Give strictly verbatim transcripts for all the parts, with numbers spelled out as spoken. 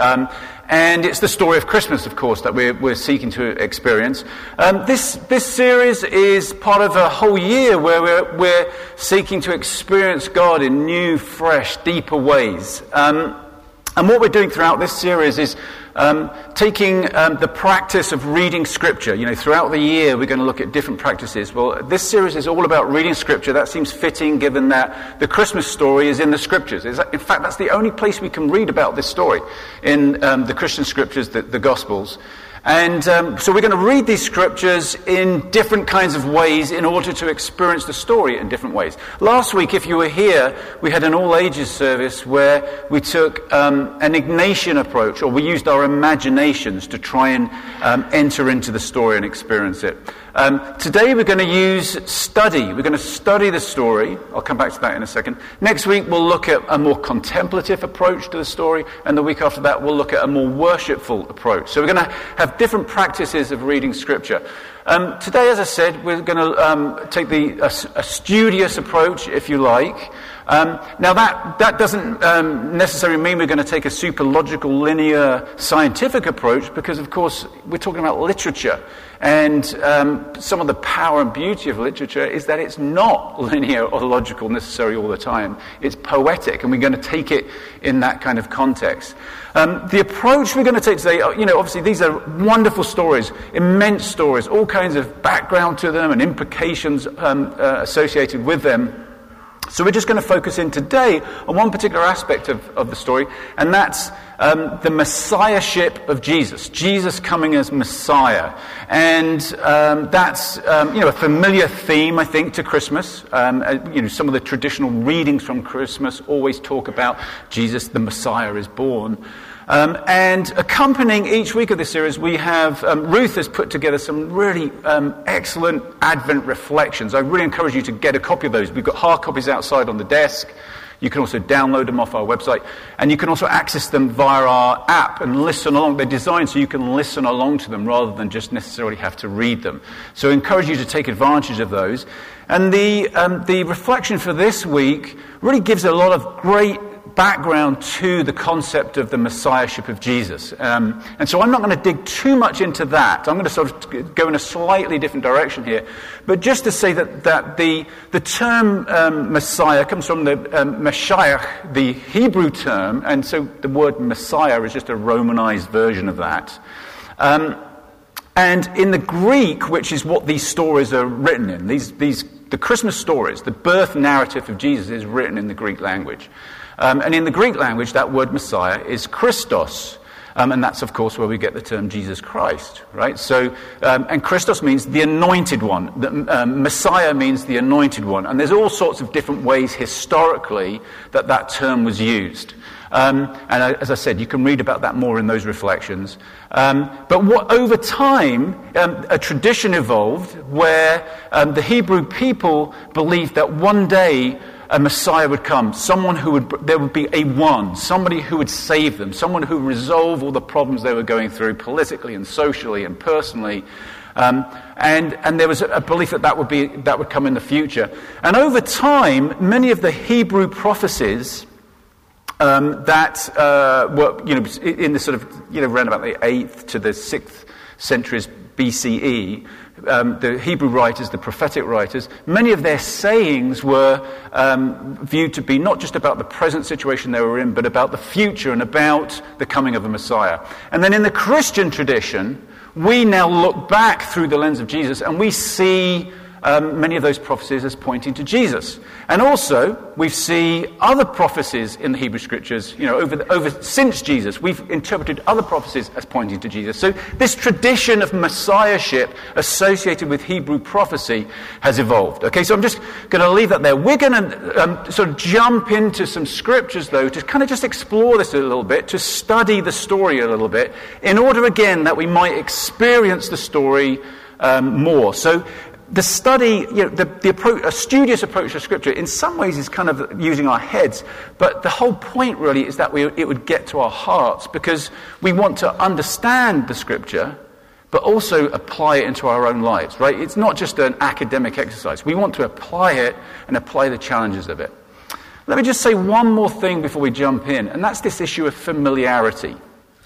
Um, and it's the story of Christmas, of course, that we're, we're seeking to experience. Um, this this series is part of a whole year where we're, we're seeking to experience God in new, fresh, deeper ways. Um, and what we're doing throughout this series is Um, taking um, the practice of reading Scripture. You know, throughout the year we're going to look at different practices. Well, this series is all about reading Scripture. That seems fitting given that the Christmas story is in the Scriptures. In fact, that's the only place we can read about this story, in um, the Christian Scriptures, the, the Gospels. And um, so we're going to read these Scriptures in different kinds of ways in order to experience the story in different ways. Last week, if you were here, we had an all-ages service where we took um, an Ignatian approach, or we used our imaginations to try and um, enter into the story and experience it. Um, today we're going to use study. We're going to study the story. I'll come back to that in a second. Next week we'll look at a more contemplative approach to the story, and the week after that we'll look at a more worshipful approach. So we're going to have different practices of reading Scripture. Um, today, as I said, we're going to um, take the a, a studious approach, if you like. Um, now that that doesn't um, necessarily mean we're going to take a super logical, linear, scientific approach, because of course we're talking about literature, and um, some of the power and beauty of literature is that it's not linear or logical necessarily all the time. It's poetic, and we're going to take it in that kind of context. Um, the approach we're going to take today, you know, obviously these are wonderful stories, immense stories, all kinds of background to them and implications um, uh, associated with them. So we're just going to focus in today on one particular aspect of, of the story, and that's um, the messiahship of Jesus. Jesus coming as Messiah. And um, that's um, you know, a familiar theme, I think, to Christmas. Um, uh, you know, some of the traditional readings from Christmas always talk about Jesus, the Messiah, is born. Um, and accompanying each week of this series, we have, um, Ruth has put together some really um, excellent Advent reflections. I really encourage you to get a copy of those. We've got hard copies outside on the desk. You can also download them off our website. And you can also access them via our app and listen along. They're designed so you can listen along to them rather than just necessarily have to read them. So I encourage you to take advantage of those. And the, um, the reflection for this week really gives a lot of great background to the concept of the messiahship of Jesus. Um, and so I'm not going to dig too much into that. I'm going to sort of go in a slightly different direction here. But just to say that, that the, the term um, Messiah comes from the um, Mashiach, the Hebrew term, and so the word Messiah is just a Romanized version of that. Um, and in the Greek, which is what these stories are written in, these, these the Christmas stories, the birth narrative of Jesus is written in the Greek language. Um, and in the Greek language, that word Messiah is Christos. Um, and that's, of course, where we get the term Jesus Christ, right? So, um, and Christos means the anointed one. The, um, Messiah means the anointed one. And there's all sorts of different ways historically that that term was used. Um, and I, as I said, you can read about that more in those reflections. Um, but what, over time, um, a tradition evolved where um, the Hebrew people believed that one day a Messiah would come, someone who would, there would be a one, somebody who would save them, someone who would resolve all the problems they were going through politically and socially and personally. Um, and, and there was a belief that that would be, that would come in the future. And over time, many of the Hebrew prophecies um, that uh, were, you know, in the sort of, you know, around about the eighth to the sixth centuries B C E, Um, the Hebrew writers, the prophetic writers, many of their sayings were um, viewed to be not just about the present situation they were in, but about the future and about the coming of a Messiah. And then in the Christian tradition, we now look back through the lens of Jesus and we see um, many of those prophecies as pointing to Jesus. And also, we see other prophecies in the Hebrew Scriptures, you know, over, the, over since Jesus. We've interpreted other prophecies as pointing to Jesus. So this tradition of messiahship associated with Hebrew prophecy has evolved. Okay, so I'm just going to leave that there. We're going to um, sort of jump into some Scriptures, though, to kind of just explore this a little bit, to study the story a little bit, in order, again, that we might experience the story um, more. So the study, you know, the, the approach, a studious approach to Scripture, in some ways is kind of using our heads, but the whole point really is that we, it would get to our hearts, because we want to understand the Scripture, but also apply it into our own lives, right? It's not just an academic exercise. We want to apply it and apply the challenges of it. Let me just say one more thing before we jump in, and that's this issue of familiarity.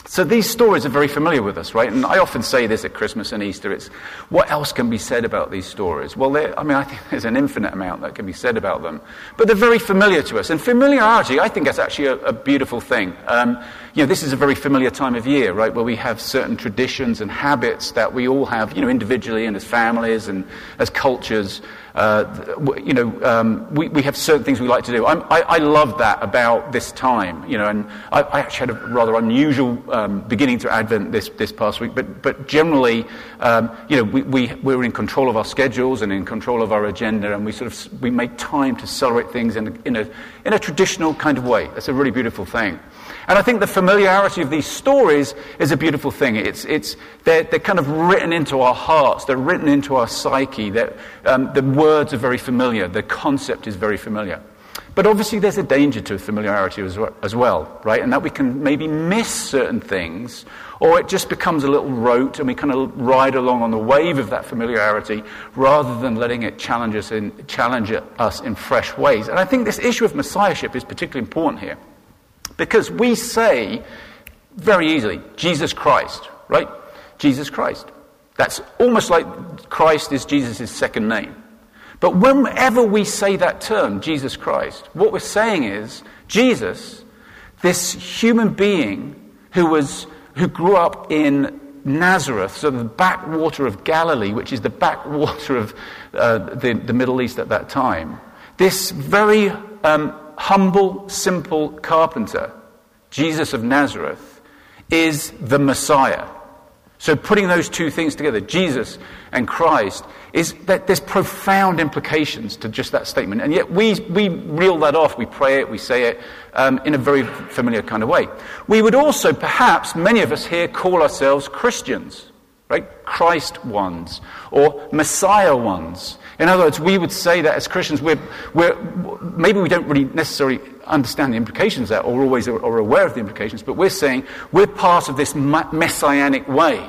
So these stories are very familiar with us, right? And I often say this at Christmas and Easter, it's, what else can be said about these stories? Well, I mean, I think there's an infinite amount that can be said about them. But they're very familiar to us. And familiarity, I think that's actually a, a beautiful thing. Um, you know, this is a very familiar time of year, right, where we have certain traditions and habits that we all have, you know, individually and as families and as cultures. Uh, you know, um, we, we have certain things we like to do. I'm, I, I love that about this time, you know, and I, I actually had a rather unusual um, beginning to Advent this, this past week, but but generally, um, you know, we, we, we're in control of our schedules and in control of our agenda, and we sort of, we make time to celebrate things in a, in a, in a traditional kind of way. That's a really beautiful thing. And I think the familiarity of these stories is a beautiful thing. It's, it's, they're, they're kind of written into our hearts. They're written into our psyche. That um, the words are very familiar. The concept is very familiar. But obviously there's a danger to familiarity as well, as well, right? And that we can maybe miss certain things, or it just becomes a little rote and we kind of ride along on the wave of that familiarity rather than letting it challenge us in, challenge us in fresh ways. And I think this issue of messiahship is particularly important here. Because we say very easily, Jesus Christ, right? Jesus Christ. That's almost like Christ is Jesus' second name. But whenever we say that term, Jesus Christ, what we're saying is, Jesus, this human being who was who grew up in Nazareth, so the backwater of Galilee, which is the backwater of uh, the, the Middle East at that time, this very um, humble, simple carpenter, Jesus of Nazareth, is the Messiah. So putting those two things together, Jesus and Christ, is that there's profound implications to just that statement. And yet we we reel that off, we pray it, we say it um, in a very familiar kind of way. We would also, perhaps, many of us here call ourselves Christians, right? Christ ones, or Messiah ones. In other words, we would say that as Christians, we're, we're maybe we don't really necessarily understand the implications of that, or always are, are aware of the implications, but we're saying we're part of this messianic way.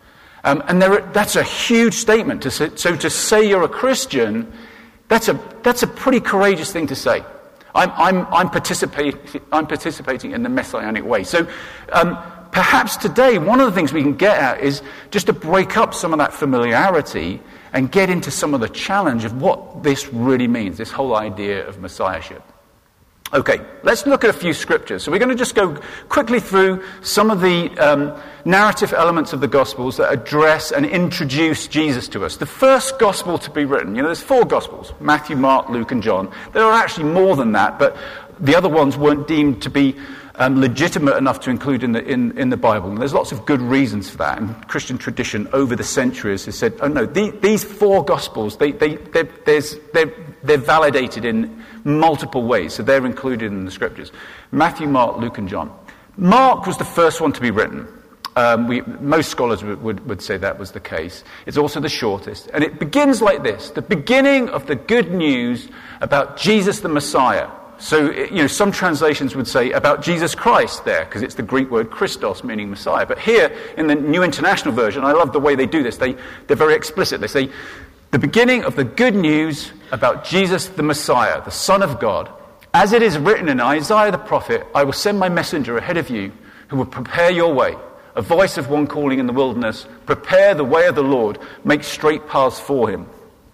Um, and there are, that's a huge statement. To say, so to say you're a Christian, that's a that's a pretty courageous thing to say. I'm I'm I'm participating I'm participating in the messianic way. So um, perhaps today one of the things we can get at is just to break up some of that familiarity and get into some of the challenge of what this really means, this whole idea of messiahship. Okay, let's look at a few scriptures. So we're going to just go quickly through some of the um, narrative elements of the Gospels that address and introduce Jesus to us. The first Gospel to be written, you know, there's four Gospels, Matthew, Mark, Luke, and John. There are actually more than that, but the other ones weren't deemed to be um, legitimate enough to include in the in, in the Bible. And there's lots of good reasons for that. And Christian tradition over the centuries has said, oh no, the, these four Gospels, they, they, they're, there's, they're, they're validated in multiple ways, so they're included in the scriptures. Matthew, Mark, Luke, and John. Mark was the first one to be written. Um, we, most scholars would, would, would say that was the case. It's also the shortest. And it begins like this, the beginning of the good news about Jesus the Messiah. So, you know, some translations would say about Jesus Christ there, because it's the Greek word Christos, meaning Messiah. But here, in the New International Version, I love the way they do this. They, they're very explicit. They say, the beginning of the good news about Jesus the Messiah, the Son of God. As it is written in Isaiah the prophet, I will send my messenger ahead of you who will prepare your way. A voice of one calling in the wilderness, prepare the way of the Lord, make straight paths for him.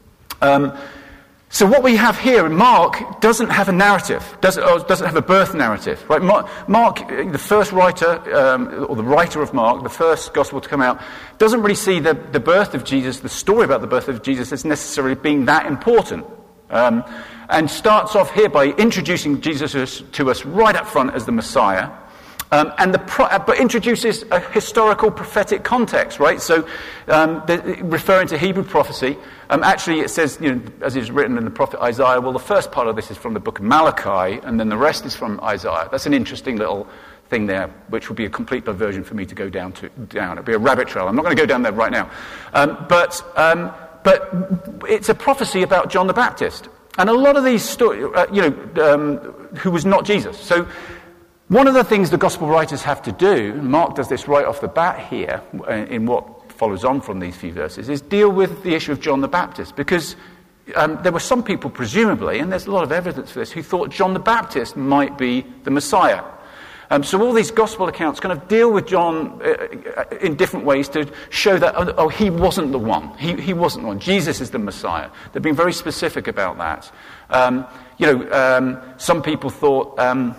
Um, so what we have here, Mark doesn't have a narrative, doesn't, or doesn't have a birth narrative. Right? Mark, Mark the first writer, um, or the writer of Mark, the first gospel to come out, doesn't really see the, the birth of Jesus, the story about the birth of Jesus, as necessarily being that important. Um, and starts off here by introducing Jesus to us right up front as the Messiah. Um, and the pro- but introduces a historical prophetic context, right? So, um, the, referring to Hebrew prophecy, um, actually it says, you know, as is written in the prophet Isaiah, well, the first part of this is from the book of Malachi, and then the rest is from Isaiah. That's an interesting little thing there, which would be a complete diversion for me to go down to. Down, it'd be a rabbit trail. I'm not going to go down there right now, um, but um, but it's a prophecy about John the Baptist, and a lot of these stories, uh, you know, um, who was not Jesus. So. One of the things the gospel writers have to do, and Mark does this right off the bat here, in what follows on from these few verses, is deal with the issue of John the Baptist. Because um, there were some people, presumably, and there's a lot of evidence for this, who thought John the Baptist might be the Messiah. Um, so all these gospel accounts kind of deal with John uh, in different ways to show that, oh, oh, he wasn't the one. He, he wasn't the one. Jesus is the Messiah. They've been very specific about that. Um, you know, um, some people thought, um,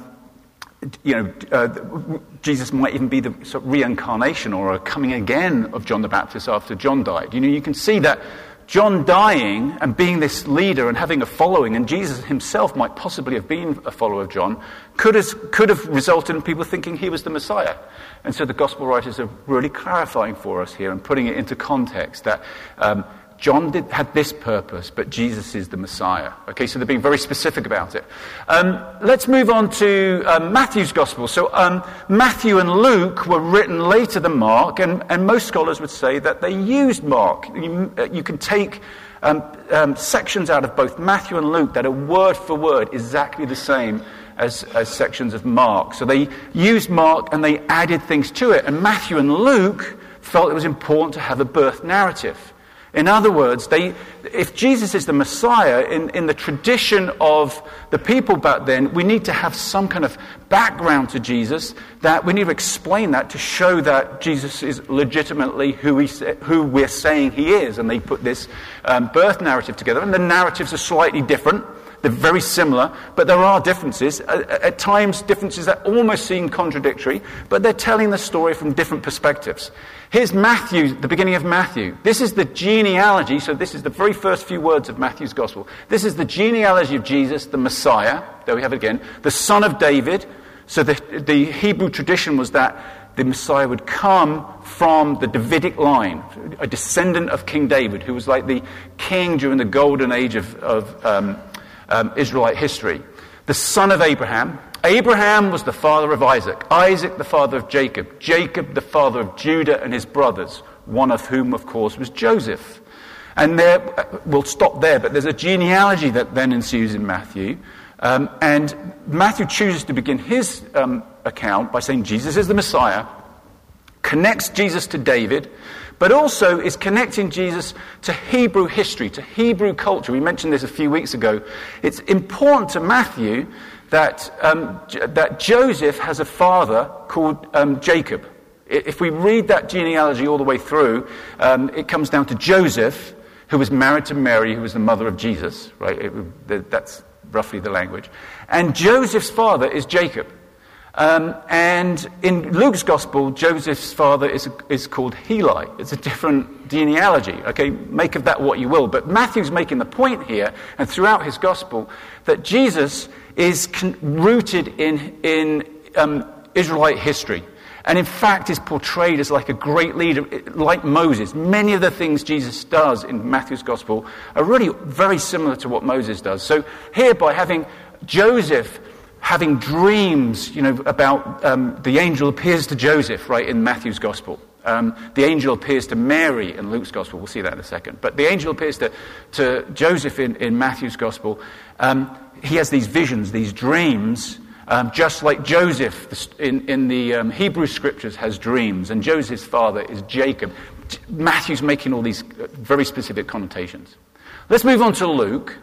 you know, uh, Jesus might even be the sort of reincarnation or a coming again of John the Baptist after John died. You know, you can see that John dying and being this leader and having a following, and Jesus himself might possibly have been a follower of John, could have, could have resulted in people thinking he was the Messiah. And so the gospel writers are really clarifying for us here and putting it into context that um, John did, had this purpose, but Jesus is the Messiah. Okay, so they're being very specific about it. Um, let's move on to um, Matthew's Gospel. So um, Matthew and Luke were written later than Mark, and, and most scholars would say that they used Mark. You, uh, you can take um, um, sections out of both Matthew and Luke that are word for word exactly the same as, as sections of Mark. So they used Mark and they added things to it. And Matthew and Luke felt it was important to have a birth narrative. In other words, they, if Jesus is the Messiah, in, in the tradition of the people back then, we need to have some kind of background to Jesus, that we need to explain that to show that Jesus is legitimately who, he, who we're saying he is. And they put this um, birth narrative together, and the narratives are slightly different. They're very similar, but there are differences. At, at times, differences that almost seem contradictory, but they're telling the story from different perspectives. Here's Matthew, the beginning of Matthew. This is the genealogy, so this is the very first few words of Matthew's Gospel. This is the genealogy of Jesus, the Messiah. There we have it again. The son of David. So the, the Hebrew tradition was that the Messiah would come from the Davidic line, a descendant of King David, who was like the king during the golden age of, of um, um, Israelite history. The son of Abraham. Abraham was the father of Isaac, Isaac the father of Jacob, Jacob the father of Judah and his brothers, one of whom, of course, was Joseph. And there, we'll stop there, but there's a genealogy that then ensues in Matthew. Um, and Matthew chooses to begin his um, account by saying Jesus is the Messiah, connects Jesus to David, but also is connecting Jesus to Hebrew history, to Hebrew culture. We mentioned this a few weeks ago. It's important to Matthew that um, that Joseph has a father called um, Jacob. If we read that genealogy all the way through, um, it comes down to Joseph, who was married to Mary, who was the mother of Jesus, right? It, that's roughly the language. And Joseph's father is Jacob. Um, and in Luke's Gospel, Joseph's father is, is called Heli. It's a different genealogy. Okay, make of that what you will. But Matthew's making the point here, and throughout his Gospel, that Jesus is con- rooted in, in um, Israelite history. And in fact is portrayed as like a great leader, like Moses. Many of the things Jesus does in Matthew's Gospel are really very similar to what Moses does. So here, by having Joseph having dreams, you know, about um, the angel appears to Joseph, right, in Matthew's Gospel. Um, the angel appears to Mary in Luke's Gospel. We'll see that in a second. But the angel appears to, to Joseph in, in Matthew's Gospel. Um, he has these visions, these dreams, um, just like Joseph in, in the um, Hebrew Scriptures has dreams, and Joseph's father is Jacob. Matthew's making all these very specific connotations. Let's move on to Luke.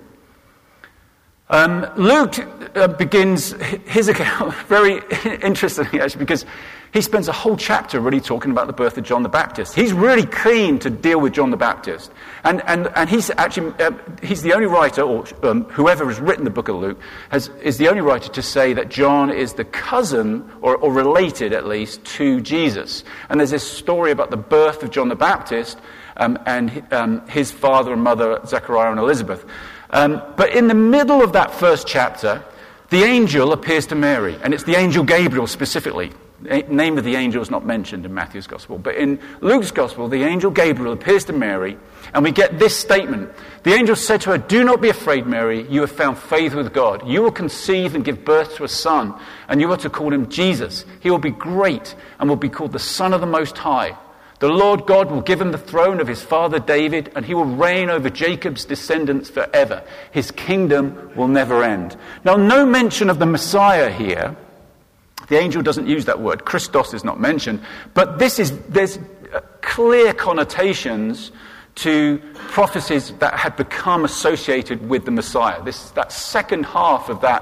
Um, Luke uh, begins his account very interestingly, actually, because he spends a whole chapter really talking about the birth of John the Baptist. He's really keen to deal with John the Baptist. And and, and he's actually, uh, he's the only writer, or um, whoever has written the book of Luke, has, is the only writer to say that John is the cousin, or, or related at least, to Jesus. And there's this story about the birth of John the Baptist um, and um, his father and mother, Zechariah and Elizabeth. Um, but in the middle of that first chapter, the angel appears to Mary, and it's the angel Gabriel specifically. The name of the angel is not mentioned in Matthew's Gospel, but in Luke's Gospel, the angel Gabriel appears to Mary, and we get this statement. The angel said to her, "Do not be afraid, Mary, you have found favor with God. You will conceive and give birth to a son, and you are to call him Jesus. He will be great and will be called the Son of the Most High. The Lord God will give him the throne of his father David, and he will reign over Jacob's descendants forever. His kingdom will never end." Now, no mention of the Messiah here. The angel doesn't use that word. Christos is not mentioned. But this is there's clear connotations to prophecies that had become associated with the Messiah. This that second half of that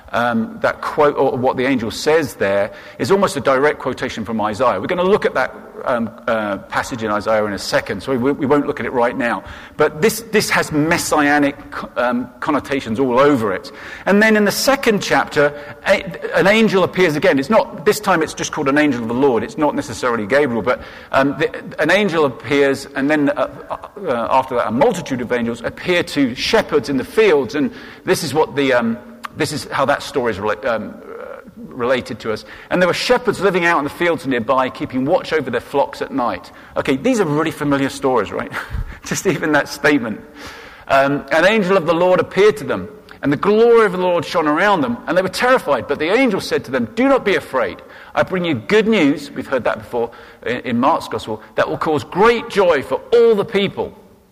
um, that quote, or what the angel says there, is almost a direct quotation from Isaiah. We're going to look at that um, uh, passage in Isaiah in a second, so we, we won't look at it right now. But this, this has messianic um, connotations all over it. And then in the second chapter, a, an angel appears again. It's not, this time it's just called an angel of the Lord. It's not necessarily Gabriel, but um, the, an angel appears, and then uh, uh, after that, a multitude of angels appear to shepherds in the fields, and this is what the um, this is how that story is rela- um, uh, related to us. And there were shepherds living out in the fields nearby, keeping watch over their flocks at night. Okay, these are really familiar stories, right? Just even that statement. Um, an angel of the Lord appeared to them, and the glory of the Lord shone around them, and they were terrified. But the angel said to them, "Do not be afraid. I bring you good news," we've heard that before in, in Mark's Gospel, "that will cause great joy for all the people.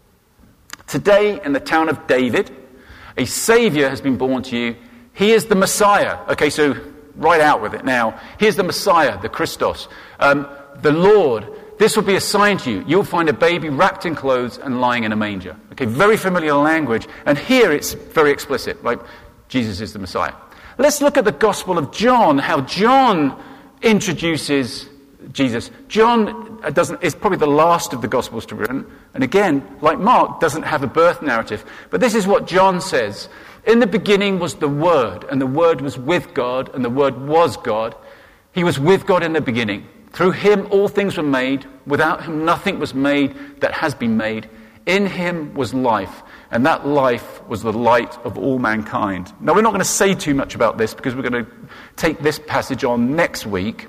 Today, in the town of David, a Savior has been born to you. He is the Messiah." Okay, so right out with it now. He is the Messiah, the Christos, um, the Lord. "This will be a sign to you. You'll find a baby wrapped in clothes and lying in a manger." Okay, very familiar language. And here it's very explicit, right? Jesus is the Messiah. Let's look at the Gospel of John, how John introduces Jesus. John doesn't is probably the last of the Gospels to be written. And again, like Mark, doesn't have a birth narrative. But this is what John says. "In the beginning was the Word, and the Word was with God, and the Word was God. He was with God in the beginning. Through him all things were made. Without him nothing was made that has been made. In him was life, and that life was the light of all mankind." Now, we're not going to say too much about this because we're going to take this passage on next week.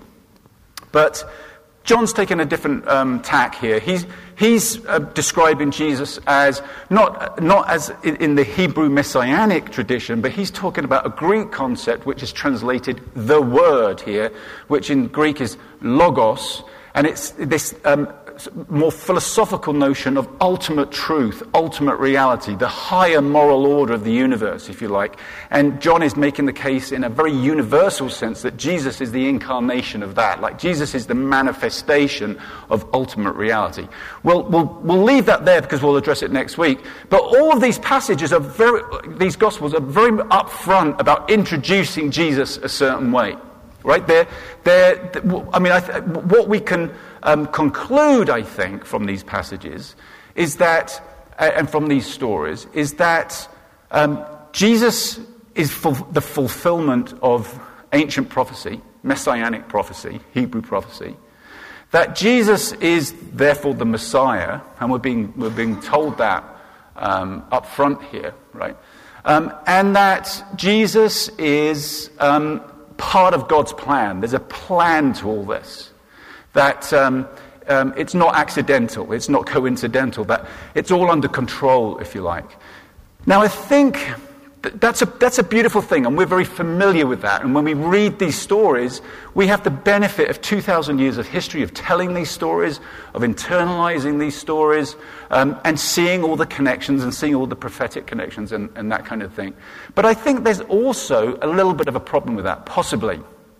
But John's taken a different um, tack here. He's he's uh, describing Jesus as not not as in, in the Hebrew messianic tradition, but he's talking about a Greek concept which is translated "the Word" here, which in Greek is logos, and it's this um, more philosophical notion of ultimate truth, ultimate reality, the higher moral order of the universe, if you like. And John is making the case in a very universal sense that Jesus is the incarnation of that. Like Jesus is the manifestation of ultimate reality. We'll, we'll, we'll leave that there because we'll address it next week. But all of these passages are very, these Gospels are very upfront about introducing Jesus a certain way. Right? They're, they're, I mean, I th- what we can um, conclude, I think, from these passages is that, uh, and from these stories, is that um, Jesus is ful- the fulfillment of ancient prophecy, messianic prophecy, Hebrew prophecy. That Jesus is therefore the Messiah, and we're being we're being told that um, up front here, right? Um, and that Jesus is Um, part of God's plan. There's a plan to all this. That um, um, it's not accidental, it's not coincidental, that it's all under control, if you like. Now, I think th- that's a that's a beautiful thing, and we're very familiar with that. And when we read these stories, we have the benefit of two thousand years of history of telling these stories, of internalizing these stories, um, and seeing all the connections and seeing all the prophetic connections and, and that kind of thing. But I think there's also a little bit of a problem with that, possibly.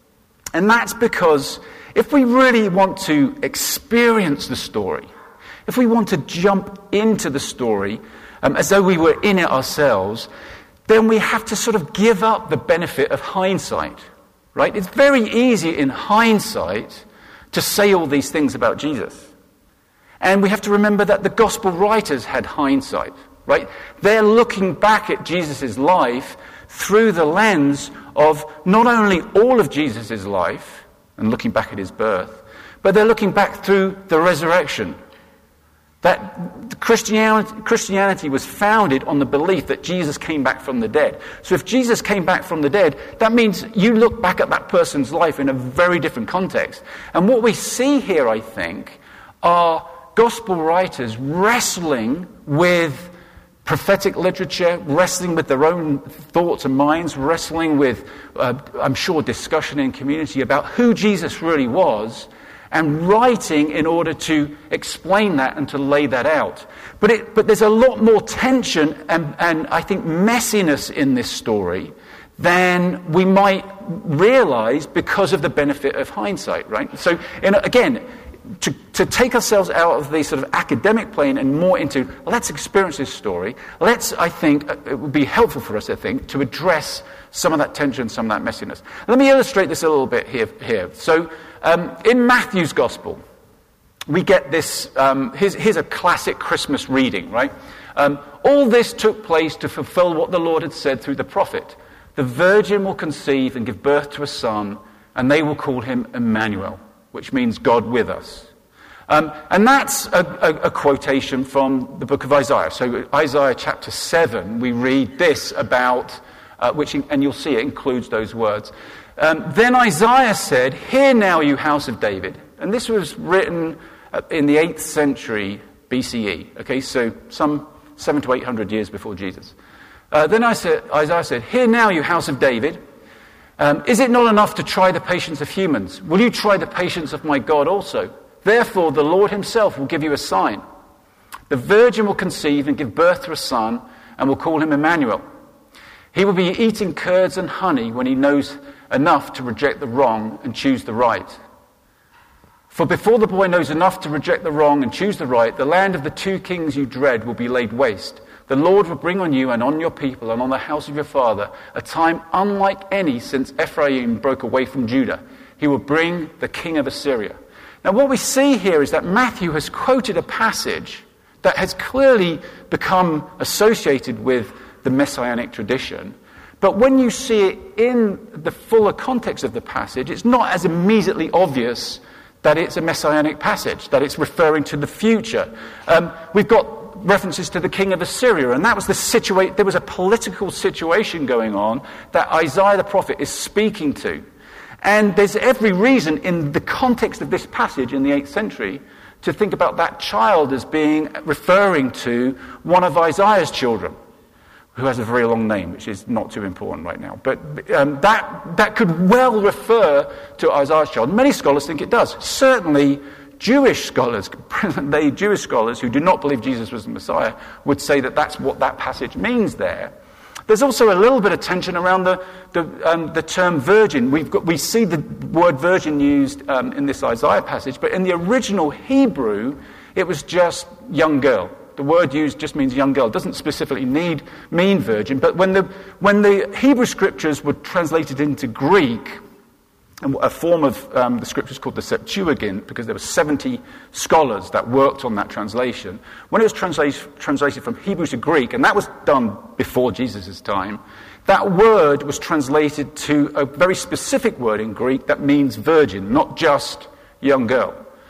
And that's because if we really want to experience the story, if we want to jump into the story um, as though we were in it ourselves, then we have to sort of give up the benefit of hindsight, right? It's very easy in hindsight to say all these things about Jesus. And we have to remember that the gospel writers had hindsight, right? They're looking back at Jesus' life through the lens of not only all of Jesus' life and looking back at his birth, but they're looking back through the resurrection. That Christianity, Christianity was founded on the belief that Jesus came back from the dead. So if Jesus came back from the dead, that means you look back at that person's life in a very different context. And what we see here, I think, are gospel writers wrestling with prophetic literature, wrestling with their own thoughts and minds, wrestling with, uh, I'm sure, discussion in community about who Jesus really was, and writing in order to explain that and to lay that out. But it, but there's a lot more tension and, and I think messiness in this story than we might realize because of the benefit of hindsight, right? So, in, again, to, to take ourselves out of the sort of academic plane and more into, let's experience this story. Let's, I think, it would be helpful for us, I think, to address some of that tension, some of that messiness. Let me illustrate this a little bit here. here. So um, in Matthew's Gospel, we get this, um, here's, here's a classic Christmas reading, right? Um, all this took place to fulfill what the Lord had said through the prophet. The virgin will conceive and give birth to a son, and they will call him Emmanuel, which means God with us. Um, and that's a, a, a quotation from the book of Isaiah. So Isaiah chapter seven, we read this about, uh, which, and you'll see it includes those words. Um, then Isaiah said, "Hear now, you house of David." And this was written in the eighth century B C E. Okay, so some seven to eight hundred years before Jesus. Uh, then I said, Isaiah said, "Hear now, you house of David. Um, is it not enough to try the patience of humans? Will you try the patience of my God also? Therefore, the Lord himself will give you a sign. The virgin will conceive and give birth to a son, and will call him Emmanuel. He will be eating curds and honey when he knows enough to reject the wrong and choose the right. For before the boy knows enough to reject the wrong and choose the right, the land of the two kings you dread will be laid waste. The Lord will bring on you and on your people and on the house of your father a time unlike any since Ephraim broke away from Judah. He will bring the king of Assyria." Now what we see here is that Matthew has quoted a passage that has clearly become associated with the messianic tradition. But when you see it in the fuller context of the passage, it's not as immediately obvious that it's a messianic passage, that it's referring to the future. Um, we've got references to the king of Assyria, and that was the situation. There was a political situation going on that Isaiah the prophet is speaking to. And there's every reason in the context of this passage in the eighth century to think about that child as being referring to one of Isaiah's children, who has a very long name, which is not too important right now. But um, that, that could well refer to Isaiah's child. Many scholars think it does. Certainly Jewish scholars, present-day Jewish scholars who do not believe Jesus was the Messiah, would say that that's what that passage means there. There's also a little bit of tension around the the, um, the term virgin. We've got, we see the word virgin used um, in this Isaiah passage, but in the original Hebrew, it was just young girl. The word used just means young girl. It doesn't specifically need mean virgin. But when the when the Hebrew scriptures were translated into Greek, a form of um, the scriptures called the Septuagint, because there were seventy scholars that worked on that translation. When it was translated, translated from Hebrew to Greek, and that was done before Jesus' time, that word was translated to a very specific word in Greek that means virgin, not just young girl.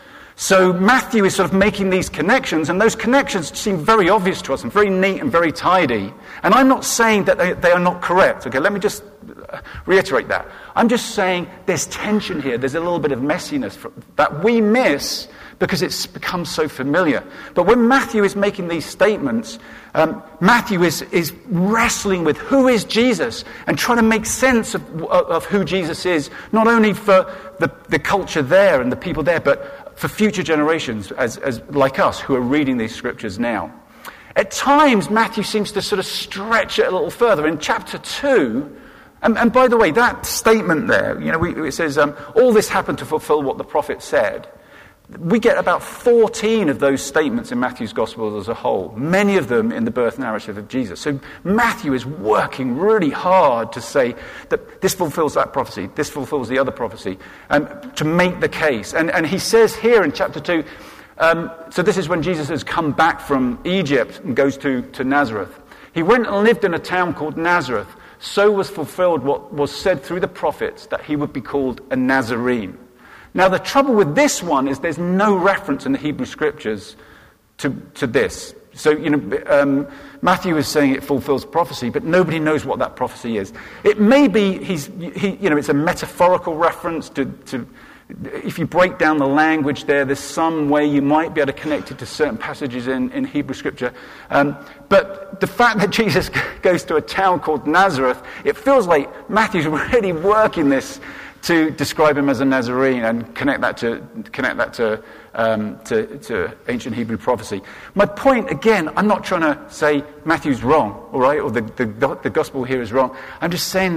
So Matthew is sort of making these connections, and those connections seem very obvious to us and very neat and very tidy. And I'm not saying that they, they are not correct. Okay, let me just reiterate that. I'm just saying there's tension here. There's a little bit of messiness that we miss because it's become so familiar. But when Matthew is making these statements, um, Matthew is, is wrestling with who is Jesus and trying to make sense of, of who Jesus is, not only for the, the culture there and the people there, but for future generations as, as like us who are reading these scriptures now. At times, Matthew seems to sort of stretch it a little further. In chapter two, and, and by the way, that statement there, you know, we, it says, um, all this happened to fulfill what the prophet said. We get about fourteen of those statements in Matthew's Gospel as a whole, many of them in the birth narrative of Jesus. So Matthew is working really hard to say that this fulfills that prophecy, this fulfills the other prophecy, um, to make the case. And, and he says here in chapter two, um, so this is when Jesus has come back from Egypt and goes to, to Nazareth. He went and lived in a town called Nazareth. So was fulfilled what was said through the prophets, that he would be called a Nazarene. Now, the trouble with this one is there's no reference in the Hebrew scriptures to, to this. So, you know, um, Matthew is saying it fulfills prophecy, but nobody knows what that prophecy is. It may be, he's, he, you know, it's a metaphorical reference to, to, if you break down the language there, there's some way you might be able to connect it to certain passages in, in Hebrew scripture. Um, but the fact that Jesus goes to a town called Nazareth, it feels like Matthew's really working this to describe him as a Nazarene and connect that to connect that to, um, to to ancient Hebrew prophecy. My point, again, I'm not trying to say Matthew's wrong, all right, or the, the, the gospel here is wrong. I'm just saying that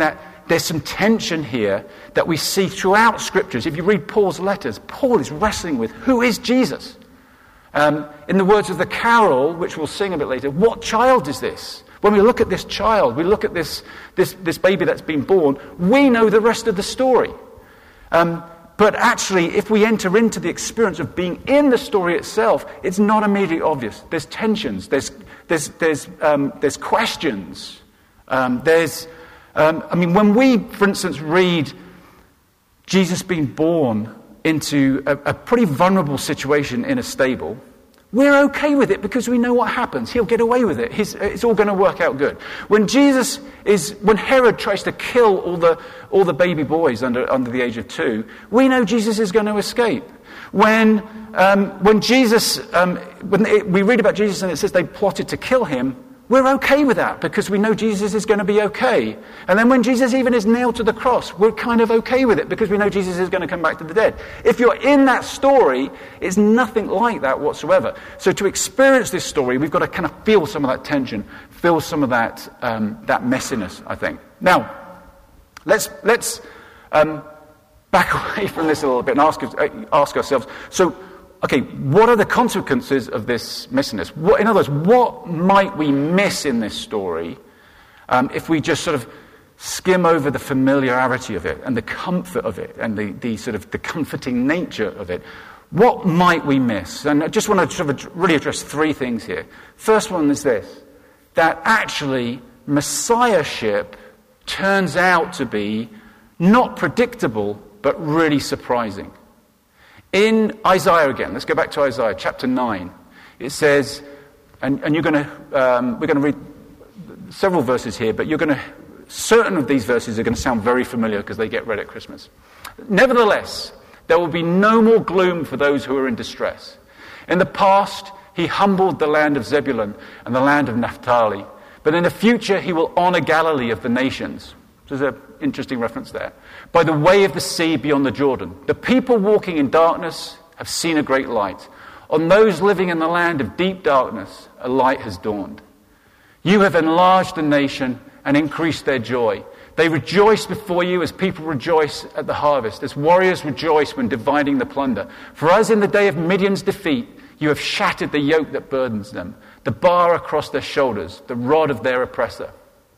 there's some tension here that we see throughout Scriptures. If you read Paul's letters, Paul is wrestling with who is Jesus? Um, in the words of the carol, which we'll sing a bit later, what child is this? When we look at this child, we look at this, this, this baby that's been born, we know the rest of the story. Um, but actually, if we enter into the experience of being in the story itself, it's not immediately obvious. There's tensions, there's, there's, there's, um, there's questions. Um, there's, um, I mean, when we, for instance, read Jesus being born into a, a pretty vulnerable situation in a stable, we're okay with it because we know what happens. He'll get away with it. He's, it's all going to work out good. When Jesus is, when Herod tries to kill all the all the baby boys under under the age of two, we know Jesus is going to escape. When um, when Jesus, um, when it, we read about Jesus and it says they plotted to kill him, we're okay with that because we know Jesus is going to be okay. And then when Jesus even is nailed to the cross, we're kind of okay with it because we know Jesus is going to come back to the dead. If you're in that story, it's nothing like that whatsoever. So to experience this story, we've got to kind of feel some of that tension, feel some of that um, that messiness, I think. Now, let's let's um, back away from this a little bit and ask ask ourselves. So. Okay, what are the consequences of this messiness? What, in other words, what might we miss in this story um, if we just sort of skim over the familiarity of it and the comfort of it and the, the sort of the comforting nature of it? What might we miss? And I just want to sort of really address three things here. First one is this, that actually Messiahship turns out to be not predictable, but really surprising. In Isaiah again, let's go back to Isaiah chapter nine. It says, and, and you're going to, um, we're going to read several verses here, but you're going to, certain of these verses are going to sound very familiar because they get read at Christmas. Nevertheless, there will be no more gloom for those who are in distress. In the past, he humbled the land of Zebulun and the land of Naphtali, but in the future he will honor Galilee of the nations. There's an interesting reference there. By the way of the sea beyond the Jordan. The people walking in darkness have seen a great light. On those living in the land of deep darkness, a light has dawned. You have enlarged the nation and increased their joy. They rejoice before you as people rejoice at the harvest, as warriors rejoice when dividing the plunder. For as in the day of Midian's defeat, you have shattered the yoke that burdens them, the bar across their shoulders, the rod of their oppressor.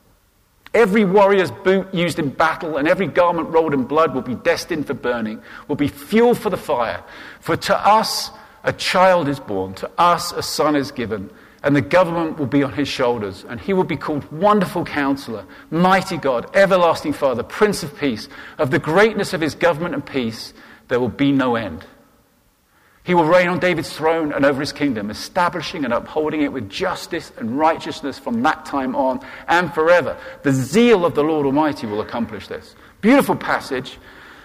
Every warrior's boot used in battle and every garment rolled in blood will be destined for burning, will be fuel for the fire. For to us a child is born, to us a son is given, and the government will be on his shoulders, and he will be called Wonderful Counselor, Mighty God, Everlasting Father, Prince of Peace. Of the greatness of his government and peace there will be no end. He will reign on David's throne and over his kingdom, establishing and upholding it with justice and righteousness from that time on and forever. The zeal of the Lord Almighty will accomplish this. Beautiful passage.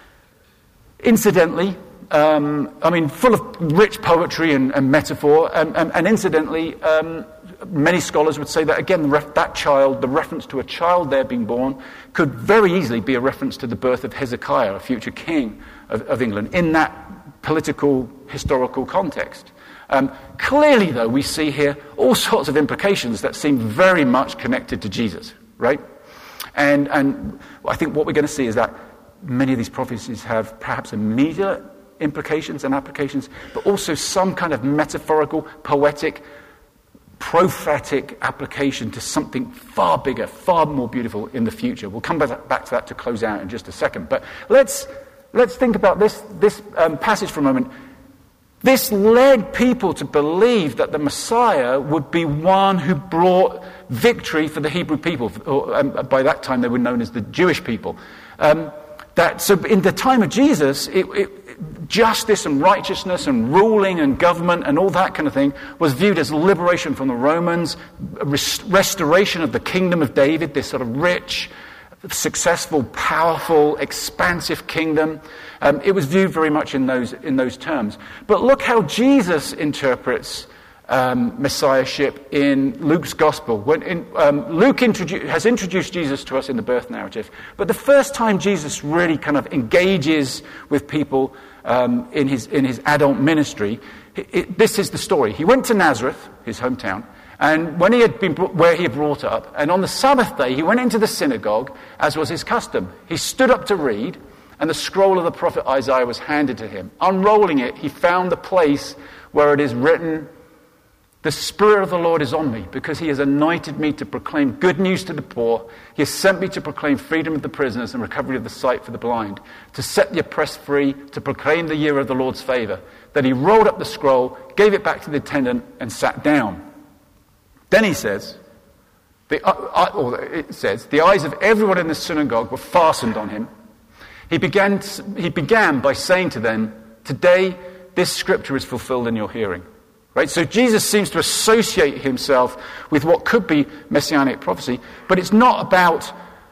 Incidentally, um, I mean, full of rich poetry and, and metaphor. And, and, and incidentally, um, many scholars would say that, again, the ref- that child, the reference to a child there being born, could very easily be a reference to the birth of Hezekiah, a future king of, of England, in that political, historical context. Um, clearly, though, we see here all sorts of implications that seem very much connected to Jesus, right? And, and I think what we're going to see is that many of these prophecies have perhaps immediate implications and applications, but also some kind of metaphorical, poetic, prophetic application to something far bigger, far more beautiful in the future. We'll come back to that to close out in just a second. But let's Let's think about this, this um, passage for a moment. This led people to believe that the Messiah would be one who brought victory for the Hebrew people. Or, um, by that time, they were known as the Jewish people. Um, that so, in the time of Jesus, it, it, justice and righteousness and ruling and government and all that kind of thing was viewed as liberation from the Romans, res- restoration of the kingdom of David, this sort of rich, successful, powerful, expansive kingdom. Um, it was viewed very much in those in those terms. But look how Jesus interprets um, Messiahship in Luke's Gospel. When in, um, Luke introdu- has introduced Jesus to us in the birth narrative, but the first time Jesus really kind of engages with people um, in his in his adult ministry. It, it, this is the story. He went to Nazareth, his hometown, and when he had been where he had brought up, and on the Sabbath day he went into the synagogue, as was his custom. He stood up to read, and the scroll of the prophet Isaiah was handed to him. Unrolling it, he found the place where it is written, "The Spirit of the Lord is on me, because he has anointed me to proclaim good news to the poor. He has sent me to proclaim freedom of the prisoners and recovery of the sight for the blind, to set the oppressed free, to proclaim the year of the Lord's favor." Then he rolled up the scroll, gave it back to the attendant, and sat down. Then he says, the, uh, or it says, the eyes of everyone in the synagogue were fastened on him. He began, he began by saying to them, "Today this scripture is fulfilled in your hearing." Right? So Jesus seems to associate himself with what could be messianic prophecy, but it's not about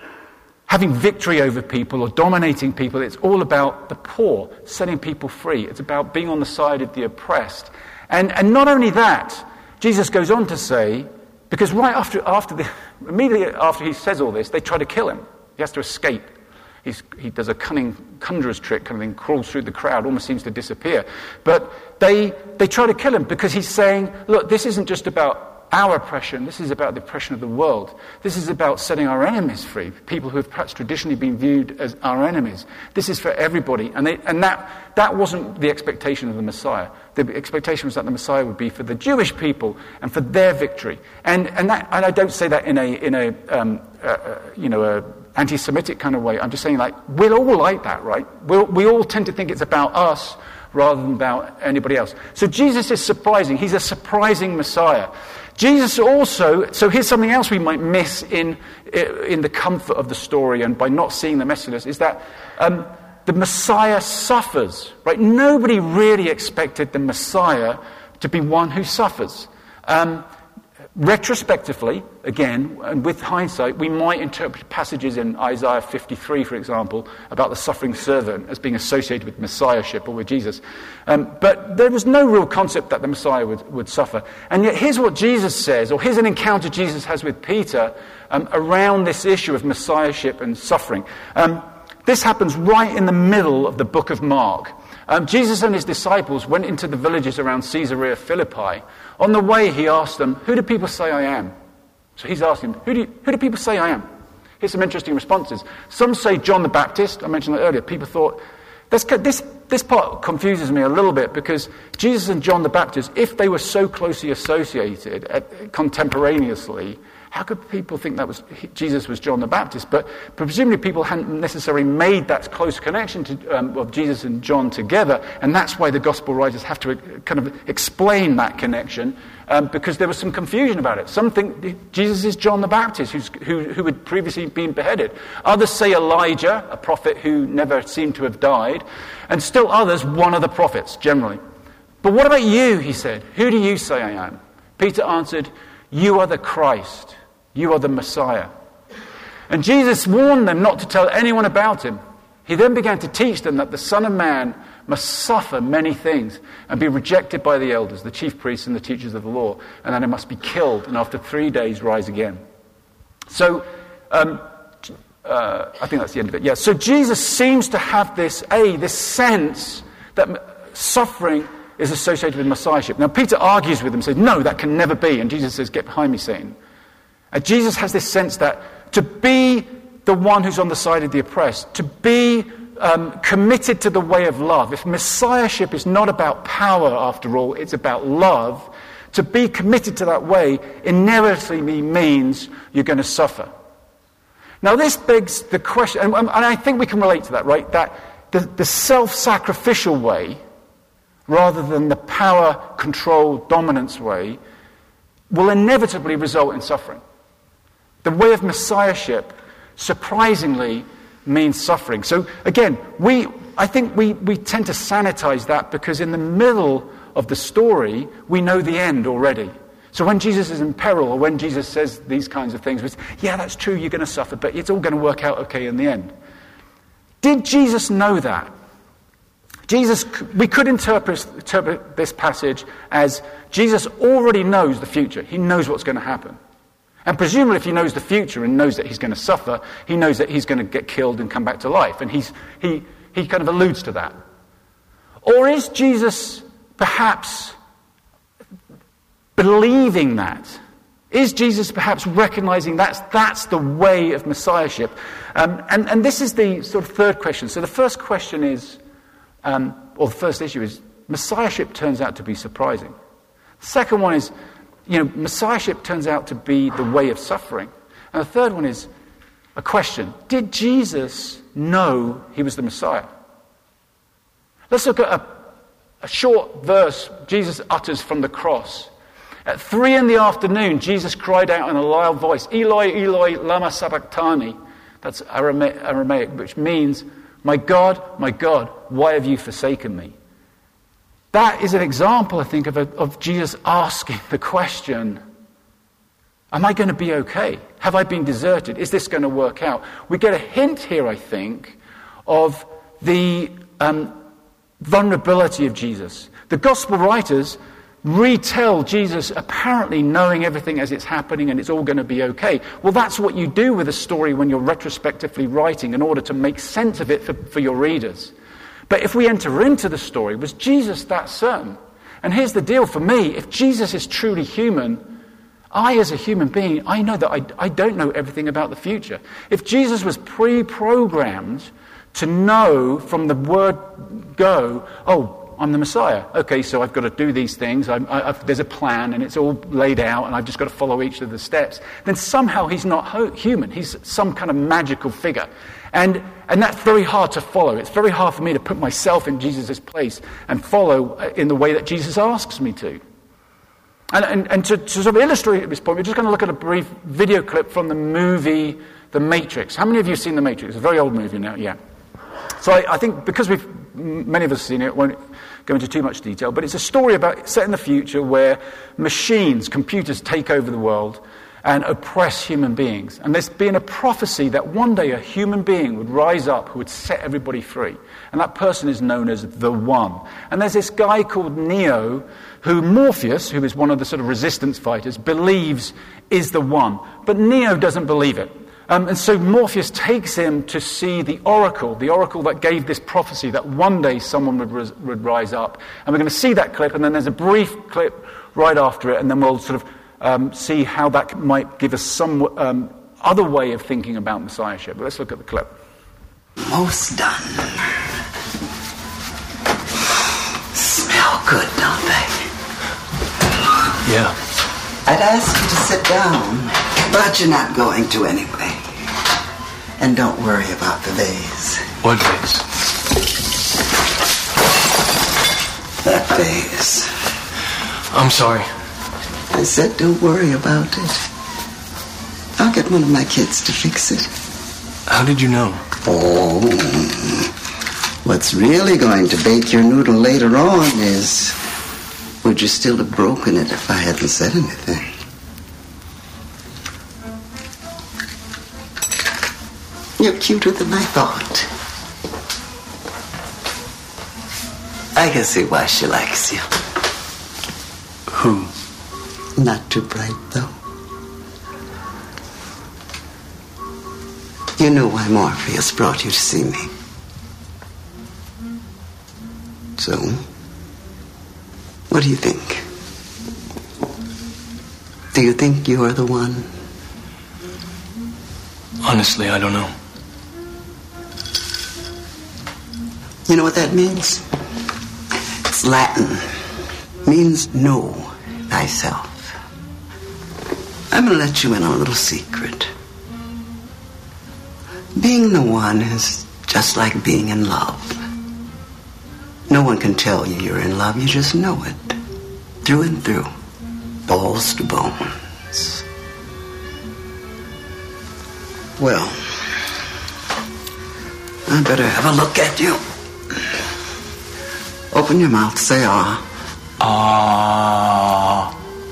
having victory over people or dominating people. It's all about the poor, setting people free. It's about being on the side of the oppressed. And and not only that, Jesus goes on to say, because right after after the immediately after he says all this, they try to kill him. He has to escape. He's, he does a cunning conjurer's trick, kind of thing, crawls through the crowd, almost seems to disappear. But they they try to kill him because he's saying, look, this isn't just about our oppression, this is about the oppression of the world. This is about setting our enemies free, people who have perhaps traditionally been viewed as our enemies. This is for everybody. And they, and that that wasn't the expectation of the Messiah. The expectation was that the Messiah would be for the Jewish people and for their victory. And and that and I don't say that in a in a um, uh, you know a anti-Semitic kind of way. I'm just saying, like, we're all like that, right? we we all tend to think it's about us rather than about anybody else. So Jesus is surprising. He's a surprising Messiah. Jesus also, so here's something else we might miss in in the comfort of the story and by not seeing the messianic, is that um, the Messiah suffers, right? Nobody really expected the Messiah to be one who suffers. Um, Retrospectively, again, and with hindsight, we might interpret passages in Isaiah fifty-three, for example, about the suffering servant as being associated with Messiahship or with Jesus. Um, but there was no real concept that the Messiah would, would suffer. And yet here's what Jesus says, or here's an encounter Jesus has with Peter um, around this issue of Messiahship and suffering. Um, this happens right in the middle of the book of Mark. Um, Jesus and his disciples went into the villages around Caesarea Philippi. On the way, he asked them, "Who do people say I am?" So he's asking, who do, you, who do people say I am? Here's some interesting responses. Some say John the Baptist. I mentioned that earlier. People thought, this, this, this part confuses me a little bit, because Jesus and John the Baptist, if they were so closely associated at, contemporaneously, how could people think that was Jesus was John the Baptist? But presumably people hadn't necessarily made that close connection to, um, of Jesus and John together, and that's why the gospel writers have to kind of explain that connection, um, because there was some confusion about it. Some think Jesus is John the Baptist, who's, who, who had previously been beheaded. Others say Elijah, a prophet who never seemed to have died, and still others, one of the prophets, generally. "But what about you?" he said. "Who do you say I am?" Peter answered, "You are the Christ. You are the Messiah." And Jesus warned them not to tell anyone about him. He then began to teach them that the Son of Man must suffer many things and be rejected by the elders, the chief priests and the teachers of the law, and that he must be killed and after three days rise again. So, um, uh, I think that's the end of it. Yeah. So Jesus seems to have this, A, this sense that suffering is associated with Messiahship. Now, Peter argues with him, says, "No, that can never be." And Jesus says, "Get behind me, Satan." And Jesus has this sense that to be the one who's on the side of the oppressed, to be um, committed to the way of love, if Messiahship is not about power after all, it's about love, to be committed to that way inevitably means you're going to suffer. Now this begs the question, and, and I think we can relate to that, right? That the, the self-sacrificial way, rather than the power, control, dominance way, will inevitably result in suffering. The way of Messiahship, surprisingly, means suffering. So again, we I think we, we tend to sanitize that because in the middle of the story, we know the end already. So when Jesus is in peril, or when Jesus says these kinds of things, which, yeah, that's true, you're going to suffer, but it's all going to work out okay in the end. Did Jesus know that? Jesus, we could interpret, interpret this passage as Jesus already knows the future. He knows what's going to happen. And presumably if he knows the future and knows that he's going to suffer, he knows that he's going to get killed and come back to life. And he's, he, he kind of alludes to that. Or is Jesus perhaps believing that? Is Jesus perhaps recognizing that's, that's the way of Messiahship? Um, and, and this is the sort of third question. So the first question is, um, or the first issue is, Messiahship turns out to be surprising. The second one is, you know, Messiahship turns out to be the way of suffering. And the third one is a question. Did Jesus know he was the Messiah? Let's look at a, a short verse Jesus utters from the cross. At three in the afternoon, Jesus cried out in a loud voice, Eloi, Eloi, lama sabachthani. That's Aramaic, Aramaic, which means, my God, my God, why have you forsaken me? That is an example, I think, of, a, of Jesus asking the question, am I going to be okay? Have I been deserted? Is this going to work out? We get a hint here, I think, of the um, vulnerability of Jesus. The gospel writers retell Jesus apparently knowing everything as it's happening and it's all going to be okay. Well, that's what you do with a story when you're retrospectively writing in order to make sense of it for, for your readers. But if we enter into the story, was Jesus that certain? And here's the deal for me. If Jesus is truly human, I as a human being, I know that I, I don't know everything about the future. If Jesus was pre-programmed to know from the word go, oh, I'm the Messiah. Okay, so I've got to do these things. I'm, I, I've, there's a plan, and it's all laid out, and I've just got to follow each of the steps. Then somehow he's not ho- human. He's some kind of magical figure. And and that's very hard to follow. It's very hard for me to put myself in Jesus' place and follow in the way that Jesus asks me to. And, and, and to, to sort of illustrate this point, we're just going to look at a brief video clip from the movie The Matrix. How many of you have seen The Matrix? It's a very old movie now, yeah. So I, I think because we've, many of us have seen it, won't go into too much detail, but it's a story about set in the future where machines, computers take over the world and oppress human beings. And there's been a prophecy that one day a human being would rise up who would set everybody free. And that person is known as the One. And there's this guy called Neo who Morpheus, who is one of the sort of resistance fighters, believes is the One. But Neo doesn't believe it. Um, and so Morpheus takes him to see the oracle, the oracle that gave this prophecy that one day someone would, ris- would rise up. And we're going to see that clip, and then there's a brief clip right after it, and then we'll sort of um, see how that might give us some um, other way of thinking about Messiahship. But let's look at the clip. Most done. Smell good, don't they? Yeah. I'd ask you to sit down, but you're not going to anyway. And don't worry about the vase. What vase? That vase. I'm sorry. I said don't worry about it. I'll get one of my kids to fix it. How did you know? Oh, what's really going to bake your noodle later on is, would you still have broken it if I hadn't said anything? You're cuter than I thought. I can see why she likes you. Who? Not too bright, though. You knew why Morpheus brought you to see me. So, what do you think? Do you think you're the one? Honestly, I don't know. You know what that means? It's Latin. Means know thyself. I'm gonna let you in on a little secret. Being the one is just like being in love. No one can tell you you're in love, you just know it. Through and through. Balls to bones. Well, I better have a look at you. Open your mouth, say ah. Ah.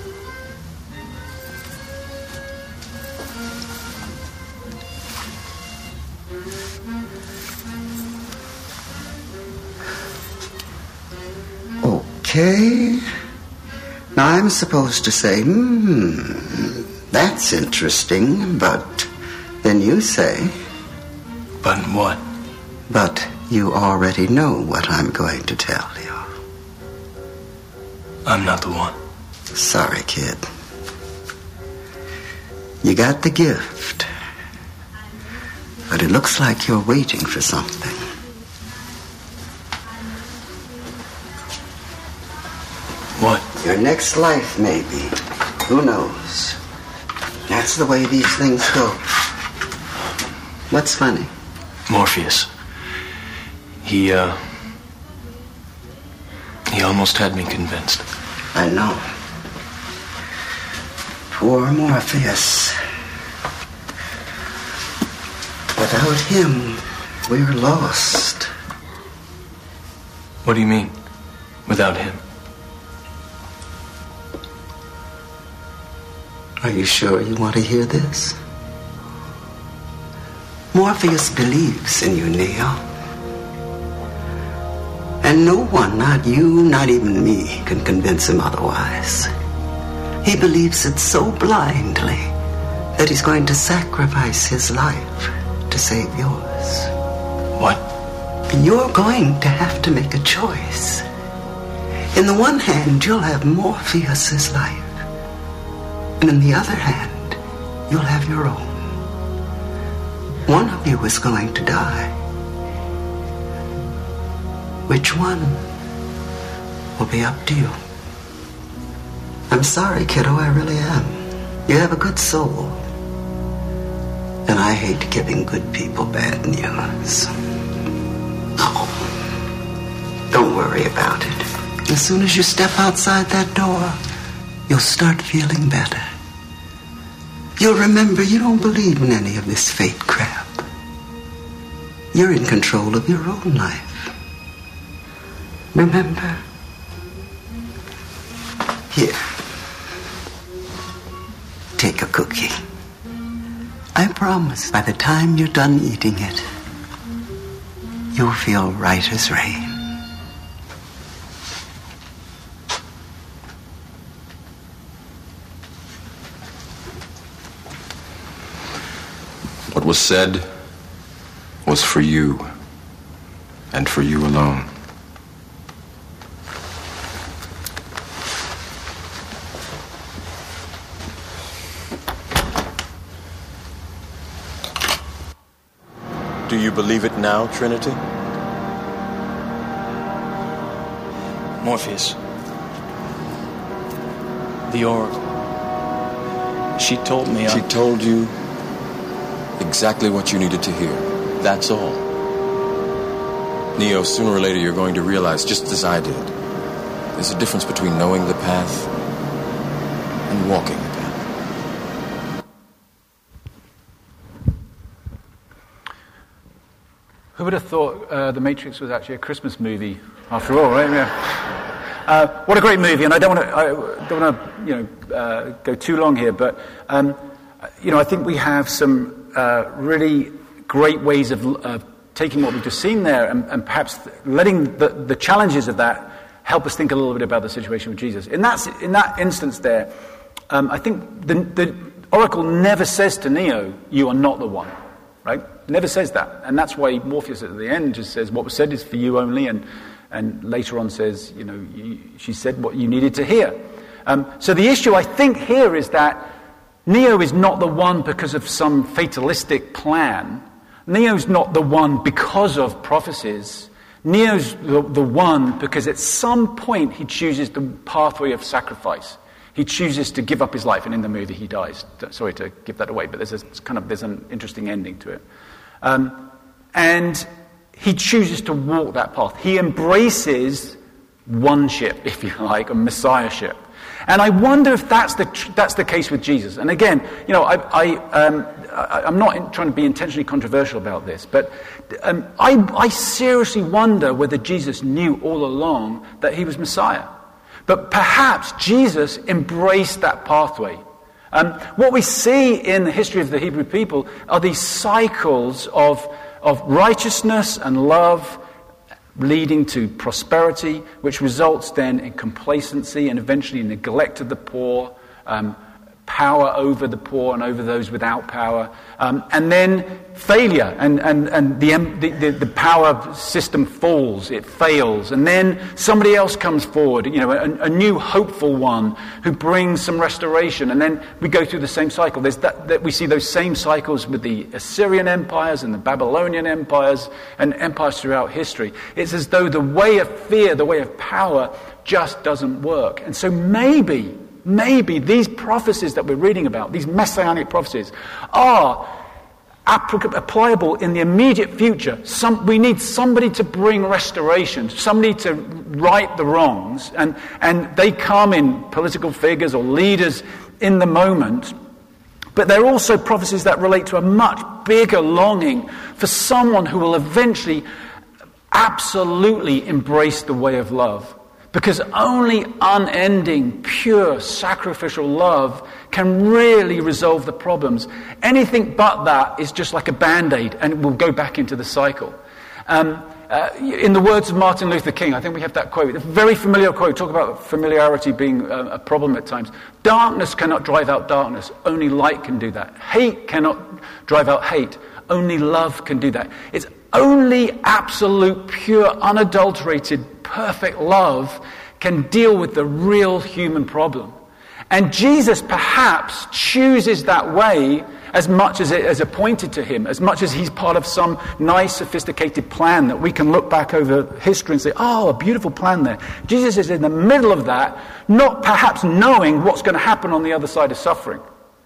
Okay. Now I'm supposed to say, hmm, that's interesting, but then you say... But what? But you already know what I'm going to tell you. I'm not the one. Sorry, kid. You got the gift, but it looks like you're waiting for something. What? Your next life, maybe. Who knows? That's the way these things go. What's funny? Morpheus. He, uh... He almost had me convinced. I know. Poor Morpheus. Without him, we're lost. What do you mean, without him? Are you sure you want to hear this? Morpheus believes in you, Neo. And no one, not you, not even me, can convince him otherwise. He believes it so blindly that he's going to sacrifice his life to save yours. What? And you're going to have to make a choice. In the one hand, you'll have Morpheus's life. And in the other hand, you'll have your own. One of you is going to die. Which one will be up to you. I'm sorry, kiddo, I really am. You have a good soul. And I hate giving good people bad news. Oh, don't worry about it. As soon as you step outside that door, you'll start feeling better. You'll remember you don't believe in any of this fate crap. You're in control of your own life. Remember? Here. Take a cookie. I promise by the time you're done eating it, you'll feel right as rain. What was said was for you, and for you alone. Do you believe it now, Trinity? Morpheus. The Oracle. She told me She I... told you exactly what you needed to hear. That's all. Neo, sooner or later you're going to realize, just as I did, there's a difference between knowing the path and walking the path. Who would have thought uh, The Matrix was actually a Christmas movie, after all, right? Yeah. Uh, what a great movie, and I don't want to, I don't want to, you know, uh, go too long here, but um, you know, I think we have some uh, really great ways of uh, taking what we've just seen there, and, and perhaps letting the, the challenges of that help us think a little bit about the situation with Jesus. In that in that instance, there, um, I think the, the Oracle never says to Neo, "You are not the one." Right? Never says that. And that's why Morpheus at the end just says, what was said is for you only, and, and later on says, you know, you, she said what you needed to hear. Um, so the issue, I think, here is that Neo is not the one because of some fatalistic plan. Neo's not the one because of prophecies. Neo's the, the one because at some point he chooses the pathway of sacrifice. He chooses to give up his life, and in the movie he dies. Sorry to give that away, but there's a kind of there's an interesting ending to it. Um, and he chooses to walk that path. He embraces one-ship, if you like, a messiahship. And I wonder if that's the tr- that's the case with Jesus. And again, you know, I, I um, I, I'm not in, trying to be intentionally controversial about this, but um, I I seriously wonder whether Jesus knew all along that he was Messiah. But perhaps Jesus embraced that pathway. Um, what we see in the history of the Hebrew people are these cycles of, of righteousness and love leading to prosperity, which results then in complacency and eventually neglect of the poor, um, power over the poor and over those without power, um, and then failure, and, and, and the, the, the power system falls, it fails, and then somebody else comes forward, you know, a, a new hopeful one who brings some restoration, and then we go through the same cycle. There's that, that we see those same cycles with the Assyrian empires and the Babylonian empires and empires throughout history. It's as though the way of fear, the way of power, just doesn't work. And so maybe Maybe these prophecies that we're reading about, these messianic prophecies, are applic- applicable in the immediate future. Some, we need somebody to bring restoration, somebody to right the wrongs, and, and they come in political figures or leaders in the moment. But they're also prophecies that relate to a much bigger longing for someone who will eventually absolutely embrace the way of love. Because only unending, pure, sacrificial love can really resolve the problems. Anything but that is just like a Band-Aid, and we'll go back into the cycle. Um, uh, in the words of Martin Luther King, I think we have that quote, a very familiar quote, talk about familiarity being a, a problem at times. Darkness cannot drive out darkness, only light can do that. Hate cannot drive out hate, only love can do that. It's only absolute, pure, unadulterated, perfect love can deal with the real human problem. And Jesus perhaps chooses that way as much as it is appointed to him, as much as he's part of some nice, sophisticated plan that we can look back over history and say, oh, a beautiful plan there. Jesus is in the middle of that, not perhaps knowing what's going to happen on the other side of suffering.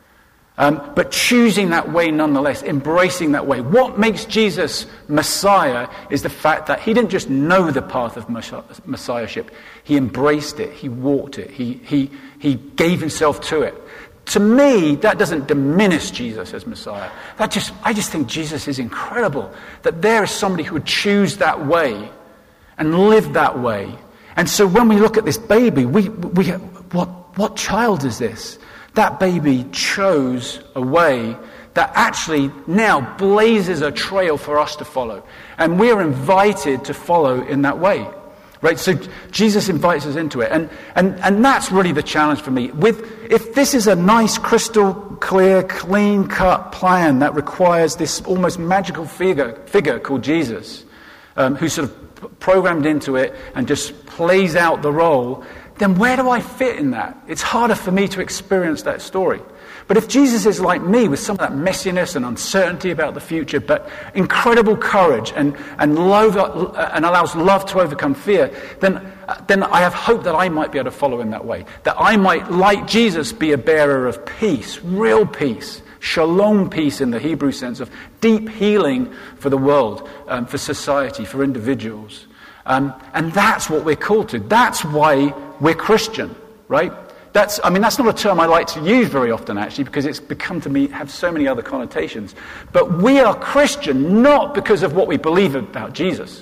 Um, but choosing that way nonetheless, embracing that way. What makes Jesus Messiah is the fact that he didn't just know the path of Messiahship. He embraced it. He walked it. He, he, he gave himself to it. To me, that doesn't diminish Jesus as Messiah. That just, I just think Jesus is incredible. That there is somebody who would choose that way and live that way. And so when we look at this baby, we, we what, what child is this? That baby chose a way that actually now blazes a trail for us to follow. And we're invited to follow in that way. Right? So Jesus invites us into it. And, and, and that's really the challenge for me. With, if this is a nice, crystal clear, clean-cut plan that requires this almost magical figure, figure called Jesus, um, who's sort of programmed into it and just plays out the role, then where do I fit in that? It's harder for me to experience that story. But if Jesus is like me with some of that messiness and uncertainty about the future, but incredible courage and, and, love, and allows love to overcome fear, then, then I have hope that I might be able to follow in that way. That I might, like Jesus, be a bearer of peace, real peace, shalom peace in the Hebrew sense of deep healing for the world, um, for society, for individuals. Um, and that's what we're called to. That's why we're Christian, right? That's, I mean, that's not a term I like to use very often, actually, because it's become to me have so many other connotations. But we are Christian not because of what we believe about Jesus.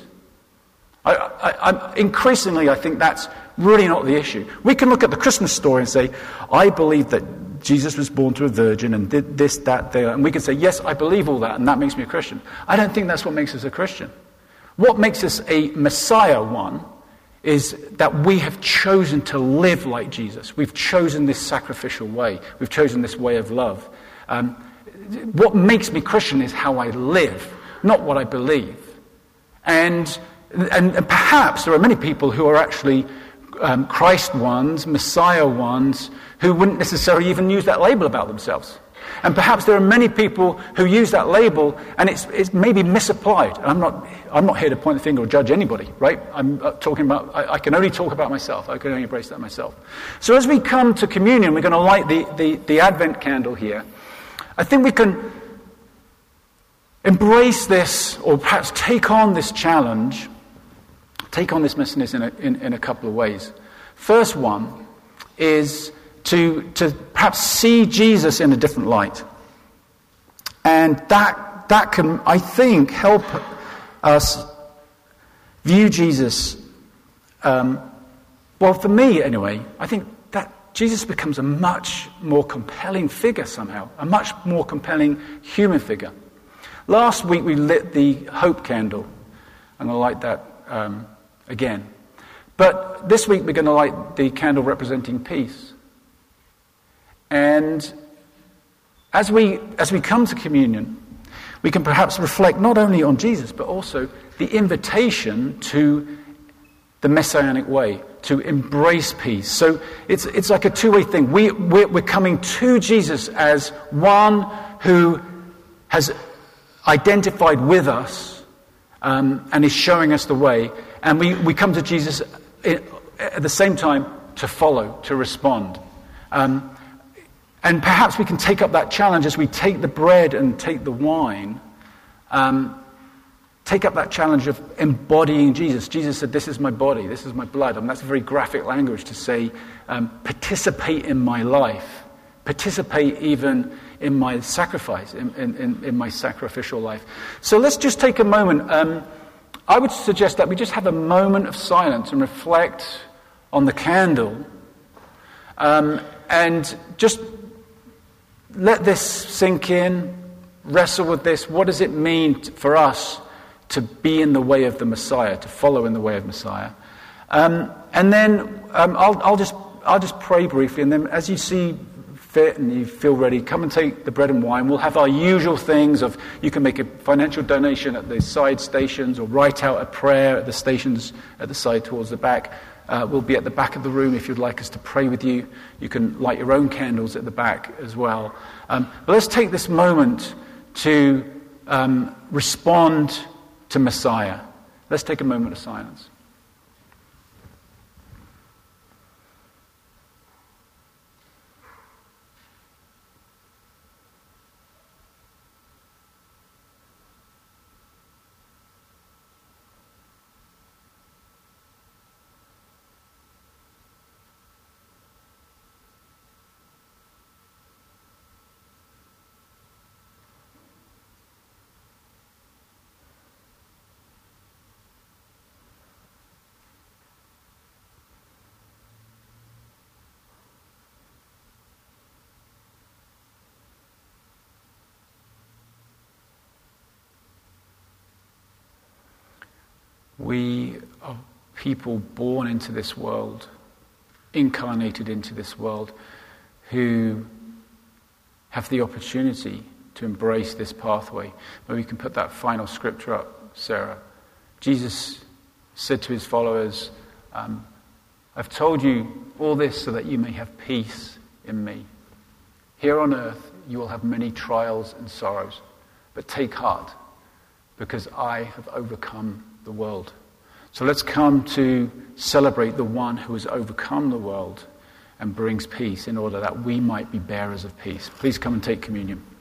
I, I, I'm, increasingly, I think that's really not the issue. We can look at the Christmas story and say, I believe that Jesus was born to a virgin and did this, that, there, and we can say, yes, I believe all that, and that makes me a Christian. I don't think that's what makes us a Christian. What makes us a Messiah one is that we have chosen to live like Jesus. We've chosen this sacrificial way. We've chosen this way of love. Um, what makes me Christian is how I live, not what I believe. And, and, and perhaps there are many people who are actually um, Christ ones, Messiah ones, who wouldn't necessarily even use that label about themselves. And perhaps there are many people who use that label and it's, it's maybe misapplied. And I'm not, I'm not here to point the finger or judge anybody, right? I'm uh, talking about, I, I can only talk about myself. I can only embrace that myself. So as we come to communion, we're going to light the, the, the Advent candle here. I think we can embrace this, or perhaps take on this challenge, take on this messiness in a, in, in a couple of ways. First one is to, to perhaps see Jesus in a different light. And that, that can, I think, help us view Jesus, um, well, for me anyway, I think that Jesus becomes a much more compelling figure somehow, a much more compelling human figure. Last week we lit the hope candle. I'm going to light that um, again. But this week we're going to light the candle representing peace. And as we as we come to communion, we can perhaps reflect not only on Jesus, but also the invitation to the Messianic way, to embrace peace. So it's it's like a two-way thing. We, we're, we're coming to Jesus as one who has identified with us um, and is showing us the way. And we, we come to Jesus at the same time to follow, to respond. Um, and perhaps we can take up that challenge as we take the bread and take the wine, um, take up that challenge of embodying Jesus. Jesus said, this is my body, this is my blood. And that's very graphic language to say, um, participate in my life. Participate even in my sacrifice, in, in, in my sacrificial life. So let's just take a moment. Um, I would suggest that we just have a moment of silence and reflect on the candle. Um, and just let this sink in, wrestle with this. What does it mean t- for us to be in the way of the Messiah, to follow in the way of Messiah? Um, and then um, I'll, I'll just I'll just pray briefly, and then as you see fit and you feel ready, come and take the bread and wine. We'll have our usual things of you can make a financial donation at the side stations or write out a prayer at the stations at the side towards the back. Uh, we'll be at the back of the room if you'd like us to pray with you. You can light your own candles at the back as well. Um, but let's take this moment to um, respond to Messiah. Let's take a moment of silence. We are people born into this world, incarnated into this world, who have the opportunity to embrace this pathway. Maybe we can put that final scripture up, Sarah. Jesus said to his followers, um, I've told you all this so that you may have peace in me. Here on earth you will have many trials and sorrows, but take heart, because I have overcome the world. So let's come to celebrate the one who has overcome the world and brings peace in order that we might be bearers of peace. Please come and take communion.